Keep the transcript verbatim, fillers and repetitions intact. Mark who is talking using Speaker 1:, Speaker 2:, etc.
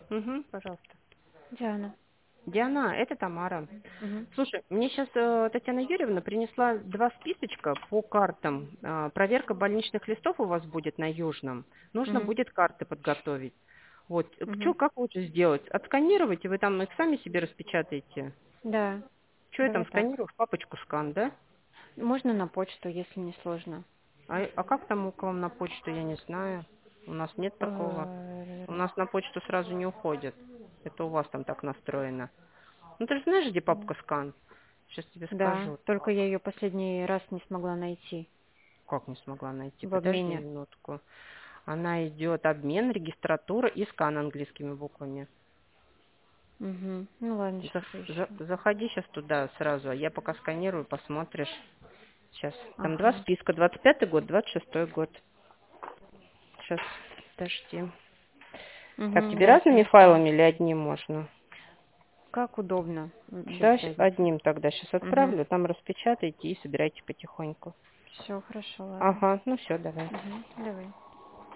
Speaker 1: Угу, пожалуйста.
Speaker 2: Диана.
Speaker 1: Диана, это Тамара.
Speaker 2: Мгм.
Speaker 1: Слушай, мне сейчас Татьяна Юрьевна принесла два списочка по картам. А, проверка больничных листов у вас будет на Южном. Нужно
Speaker 2: Мгм.
Speaker 1: будет карты подготовить. Вот, что,
Speaker 2: Мгм.
Speaker 1: как лучше сделать? Отсканировать, и вы там их сами себе распечатаете?
Speaker 2: Да,
Speaker 1: Что я там
Speaker 2: давай так.
Speaker 1: сканирую? В папочку скан, да?
Speaker 2: Можно на почту, если не сложно.
Speaker 1: А, а как там к вам на почту, я не знаю. У нас нет такого. У
Speaker 2: Э,
Speaker 1: нас на почту сразу не уходит. Это у вас там так настроено. Ну ты же знаешь, где папка скан? Сейчас тебе
Speaker 2: Да,
Speaker 1: скажу.
Speaker 2: только я ее последний раз не смогла найти
Speaker 1: Как не смогла найти?
Speaker 2: в
Speaker 1: Подожди
Speaker 2: обмене.
Speaker 1: минутку. Она идет обмен, регистратура и скан английскими буквами.
Speaker 2: Угу. Ну ладно, сейчас
Speaker 1: За- за-
Speaker 2: поищу.
Speaker 1: заходи сейчас туда сразу, а я пока сканирую, посмотришь. Сейчас. Там два
Speaker 2: Ага.
Speaker 1: списка. Двадцать пятый год, двадцать шестой год. Сейчас, подожди. Так,
Speaker 2: Угу,
Speaker 1: тебе
Speaker 2: да, я
Speaker 1: разными
Speaker 2: принесла.
Speaker 1: файлами или одним можно?
Speaker 2: Как удобно. Вообще
Speaker 1: Да,
Speaker 2: без
Speaker 1: щ-
Speaker 2: разницы.
Speaker 1: одним тогда сейчас
Speaker 2: Угу.
Speaker 1: отправлю, там распечатайте и собирайте потихоньку.
Speaker 2: Все, хорошо, ладно.
Speaker 1: Ага, ну все, давай.
Speaker 2: Угу. Давай.